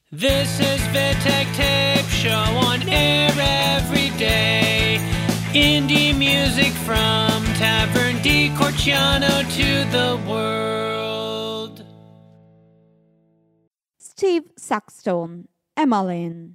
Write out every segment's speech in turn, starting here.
This is Vitek Tape Show on air every day. Indie music from Tavern di Corciano to the world. Steve Saxton, Emmeline.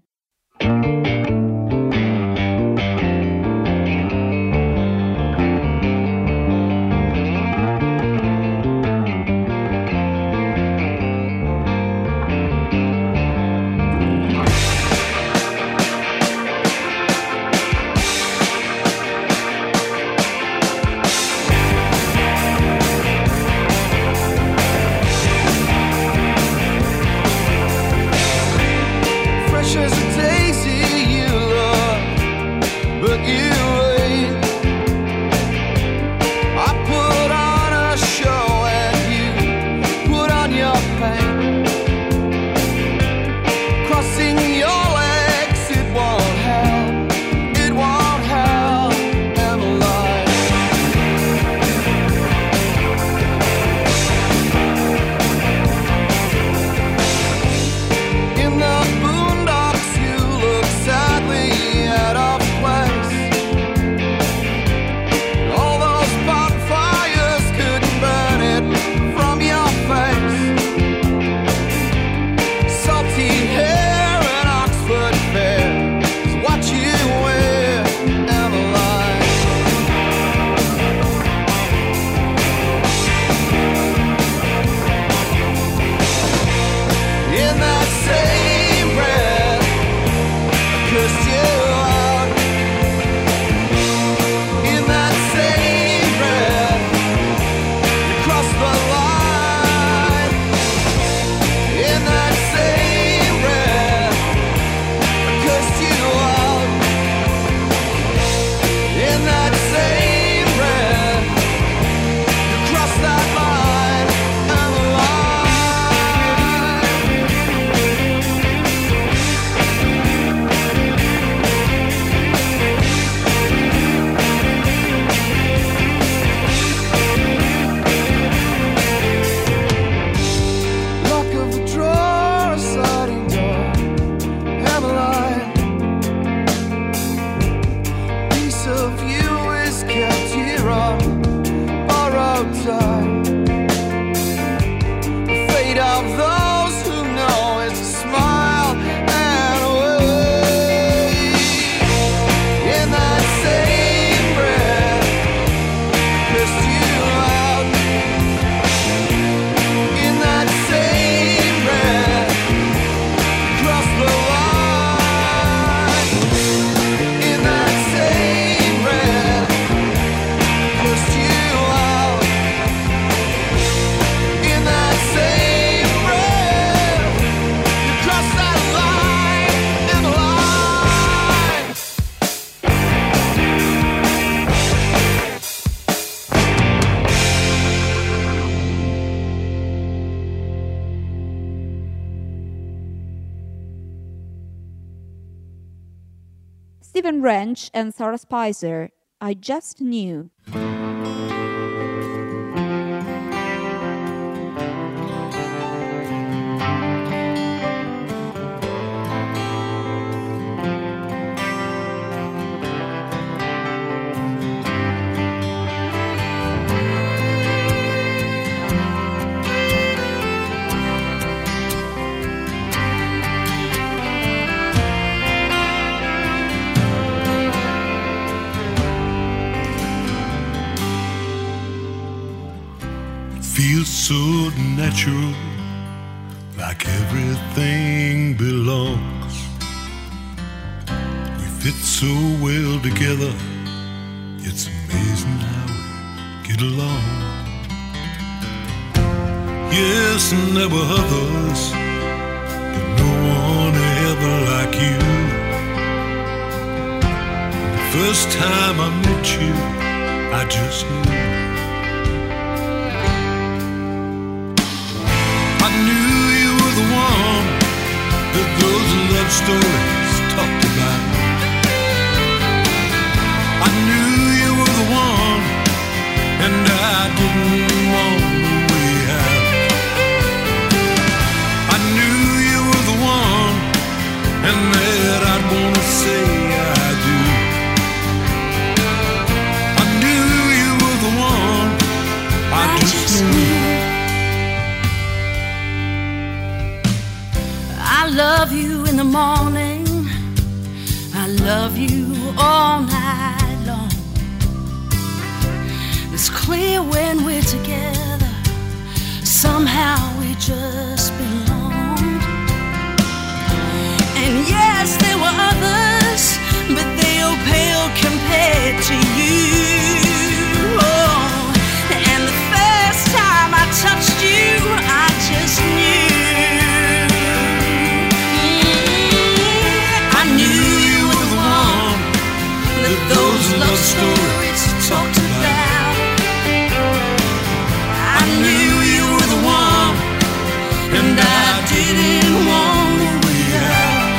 Stephen Wrench and Sarah Spicer, I Just Knew. Feels so natural, like everything belongs. We fit so well together, it's amazing how we get along. Yes, and there were others, but no one ever like you. The first time I met you, I just knew. That those love stories talked about. I knew you were the one, and I didn't want the way out. I knew you were the one, I love you in the morning, I love you all night long. It's clear when we're together, somehow we just belong. And yes, there were others, but they all pale compared to you. Oh, and the first time I touched you, I just knew. I knew you were the one that those love stories talked about. I knew you were the one, and I didn't want to wait out.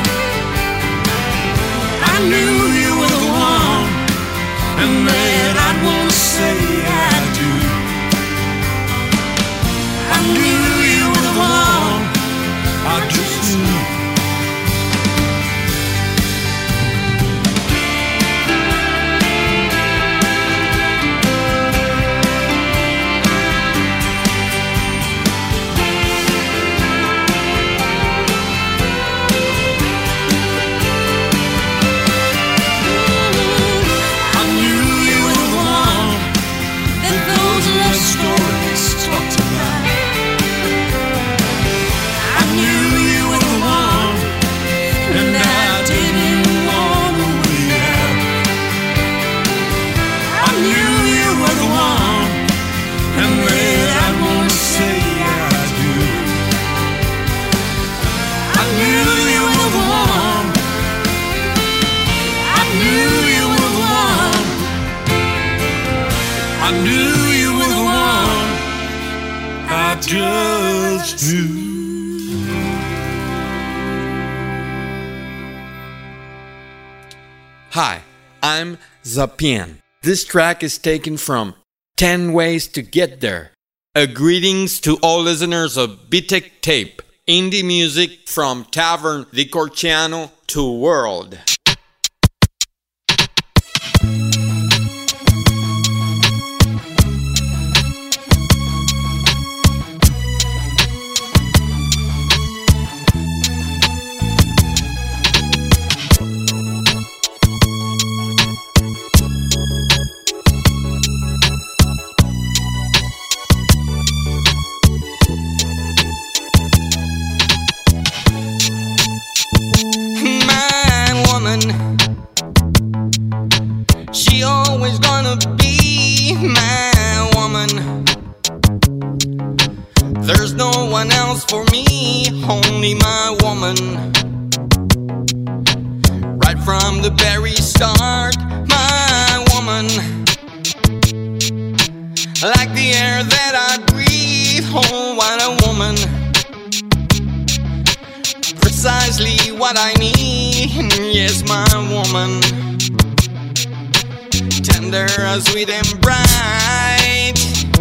I knew you were the one, and that I'd want to say I do. I knew you were the one, I just knew. I knew you were the one, I just knew. Hi, I'm Zapian. This track is taken from 10 Ways to Get There. A greetings to all listeners of BTEC Tape, indie music from Tavern di Corciano to World. She always gonna be my woman. There's no one else for me, only my woman. Right from the very start, my woman. Like the air that I breathe, oh what a woman. Precisely what I need, yes my woman. Tender, sweet and bright.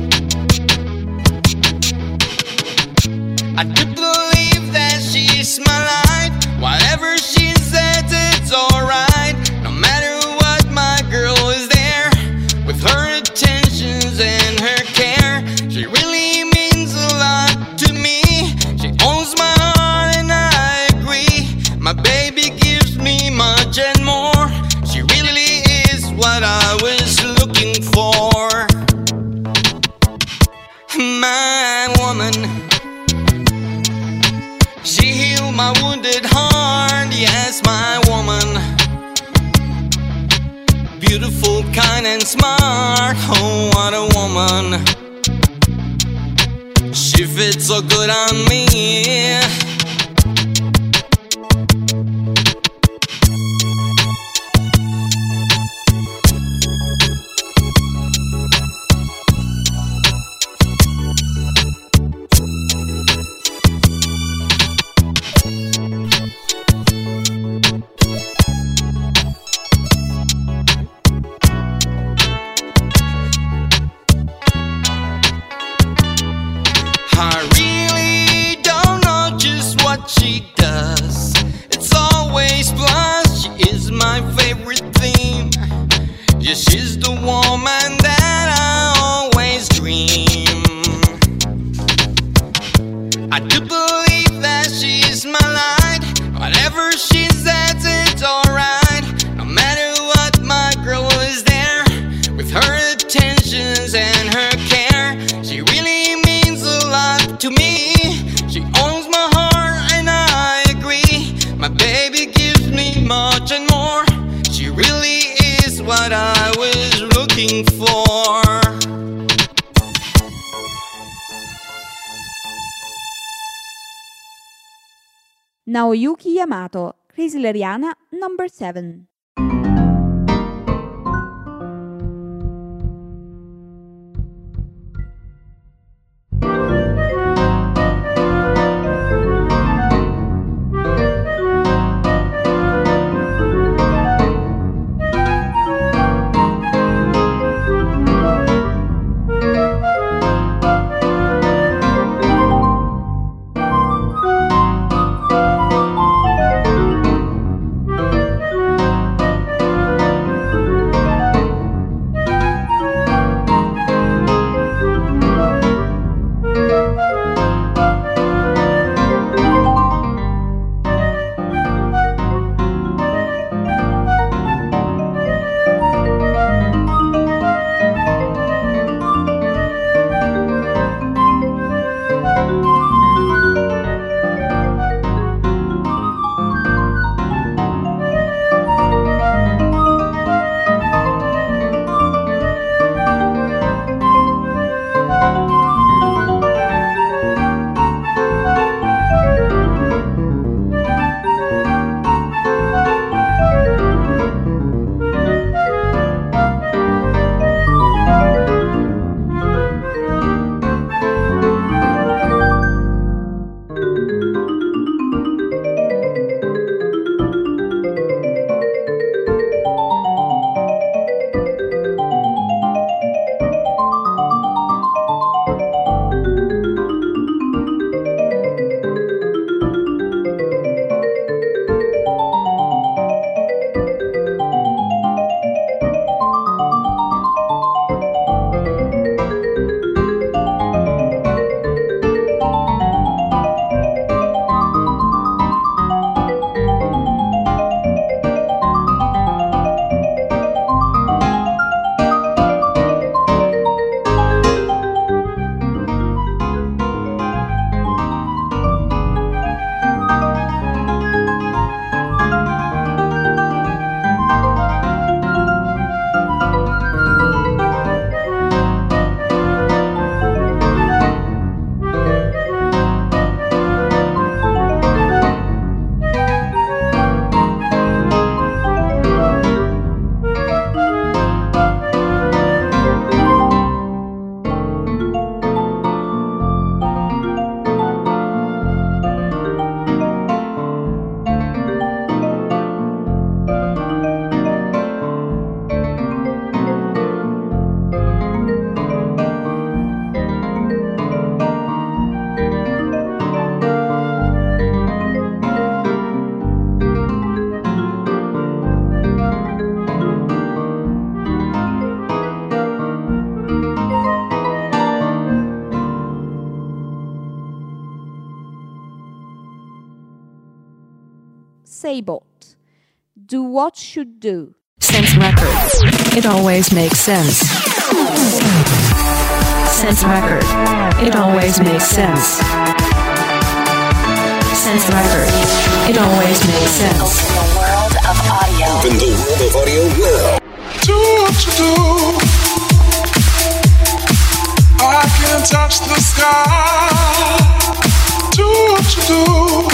I do believe that she's my light. Whatever she says, it's alright. No matter what, my girl is there. With her attentions and her care, she really means a lot to me. She owns my heart and I agree. My baby gives me much and more. She really is what I was looking for. My woman. She healed my wounded heart, yes, my woman. Beautiful, kind and smart, oh what a woman. She fits so good on me. I really don't know just what I was looking for. Naoyuki Yamato, Chrysleriana, number 7. Sabot, Do What Should Do. Sense Record. It always makes sense. Sense Record. It always makes sense. Sense Record. It always makes sense. Open the world of audio. Open the world of audio now. Do what you do. I can touch the sky. Do what you do.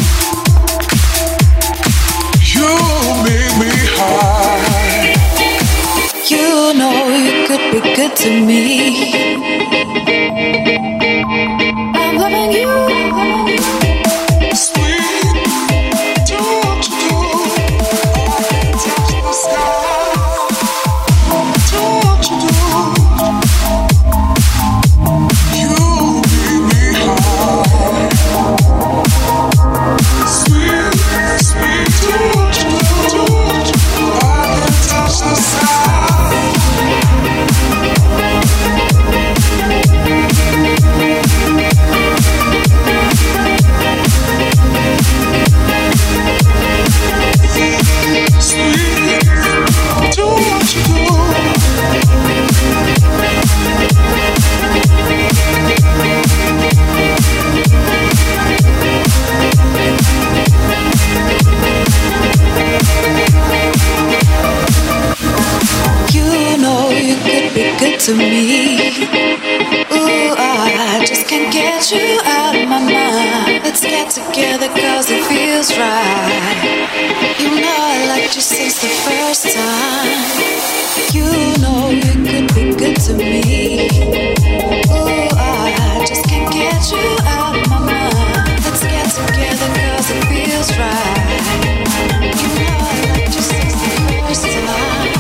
You make me high. You know you could be good to me. I'm loving you. Sweet, do what you do. I can touch the sky. Do what you do. You make me high. Sweet, sweet, do what you do. I can touch the sky. to me. Ooh, I just can't get you out of my mind. Let's get together cause it feels right. You know I liked you since the first time. You know you could be good to me. Ooh, I just can't get you out of my mind. Let's get together cause it feels right. You know I liked you since the first time.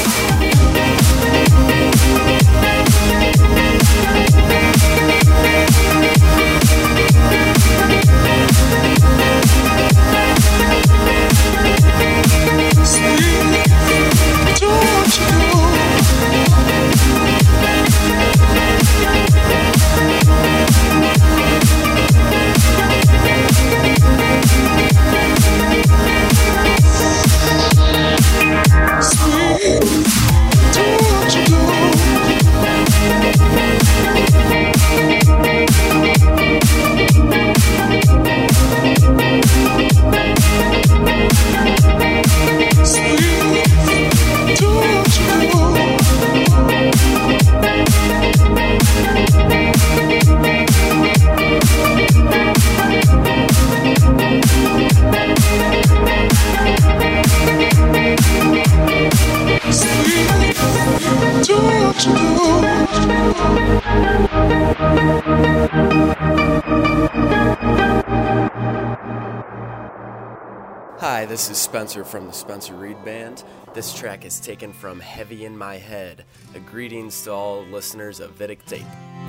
Hi, this is Spencer from the Spencer Reed Band. This track is taken from Heavy in My Head. A greetings to all listeners of Vidic Tape.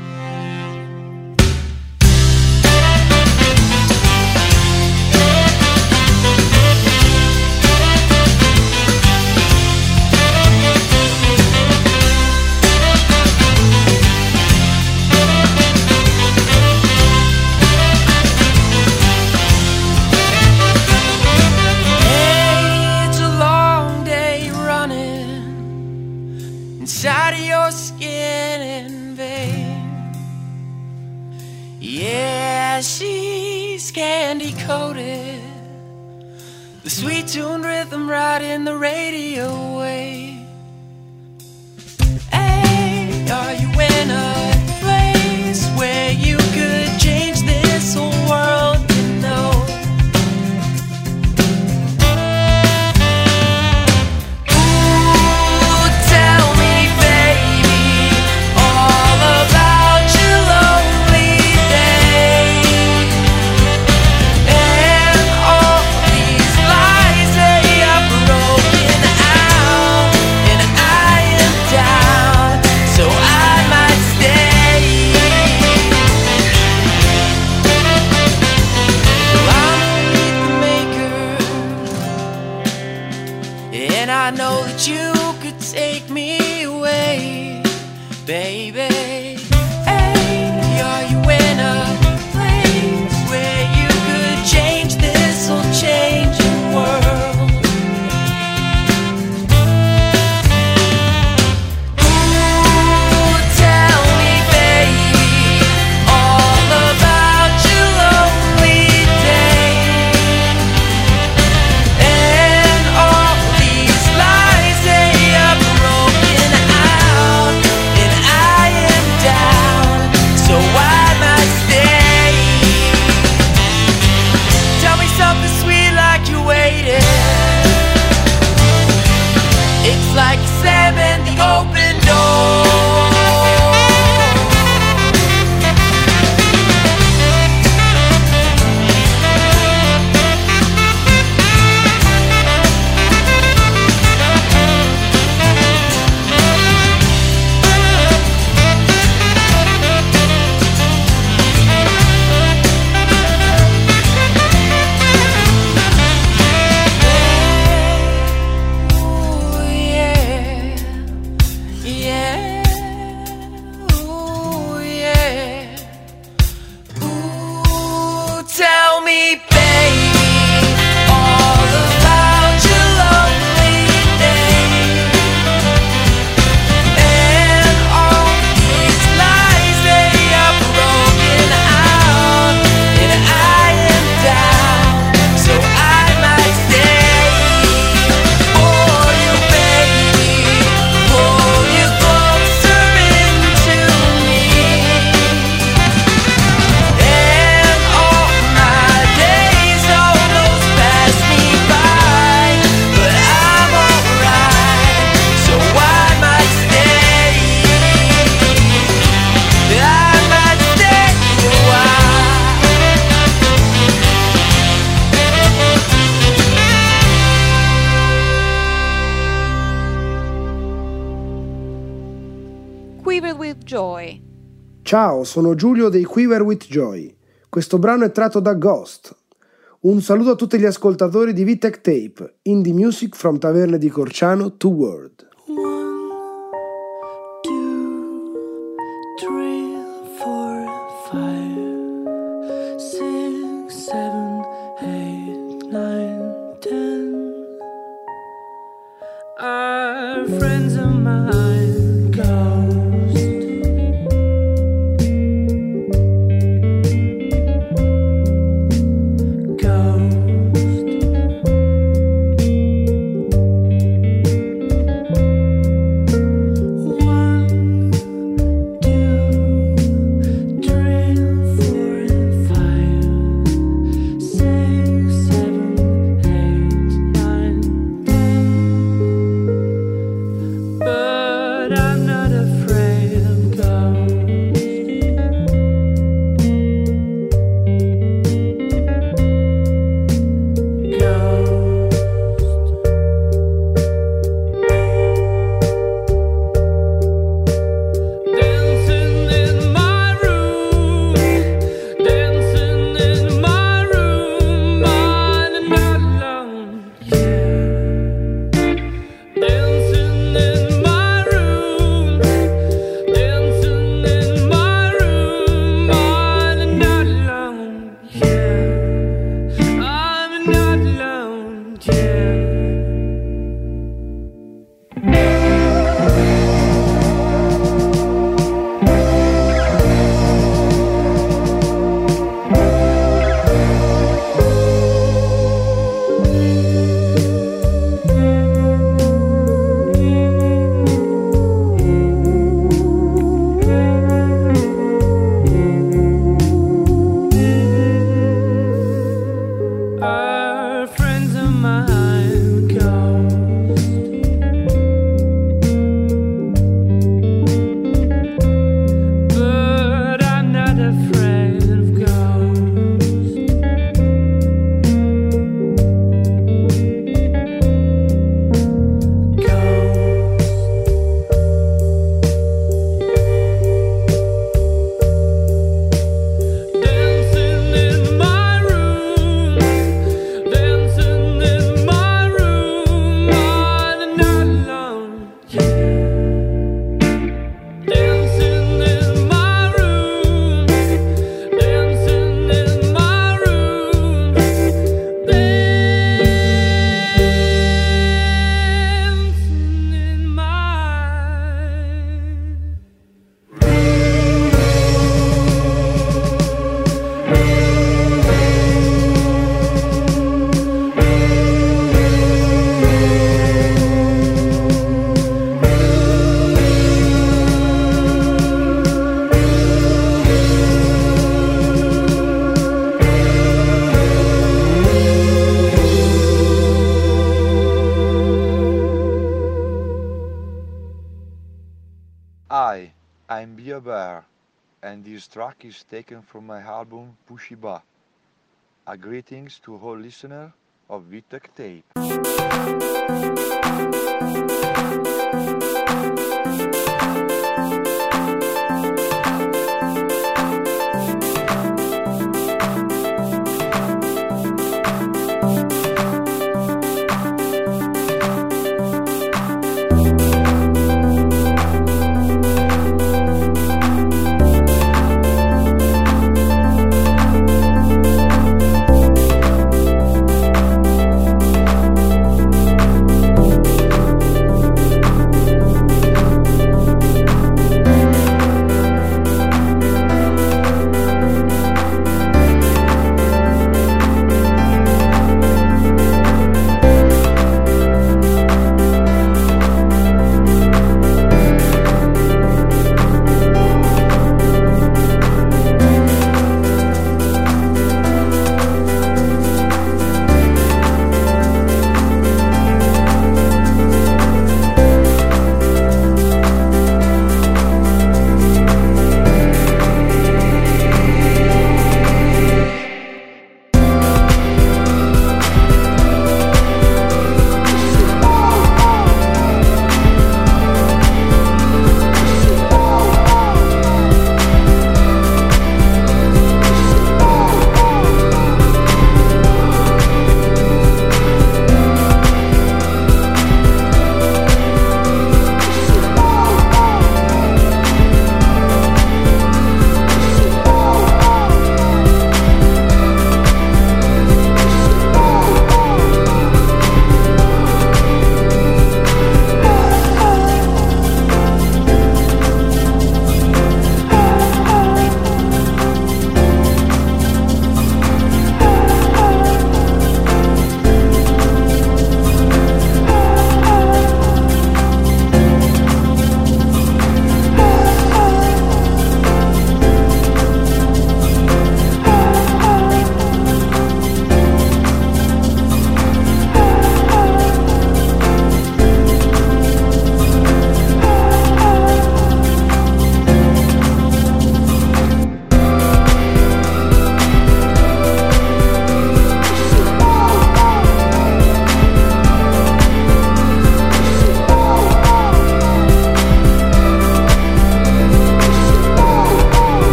Inside of your skin in vain. Yeah, she's candy coated, the sweet tuned rhythm right in the radio wave. Hey, are you in a place where you could change this whole world? You know, and I know that you could take me away, baby. Hey, are you in a place where you could change this whole changing world? Ooh, tell me, baby, all about your lonely days and all these lies they are broken out, and I am down, so I might stay. with Joy. Ciao, sono Giulio dei Quiver with Joy. Questo brano è tratto da Ghost. Un saluto a tutti gli ascoltatori di VTech Tape, indie music from Taverne di Corciano to World. 1, 2, 3, 4, 5, 6, 7, 8, 9, 10. Our friends of mine, Ghost. Hi, I'm Bia Bear, and this track is taken from my album Pushy Ba. A greetings to all listeners of VTech Tape.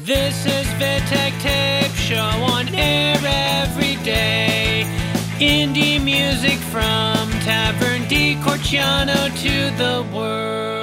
This is Vitek Tape, show on air every day. Indie music from Tavern di Corciano to the world.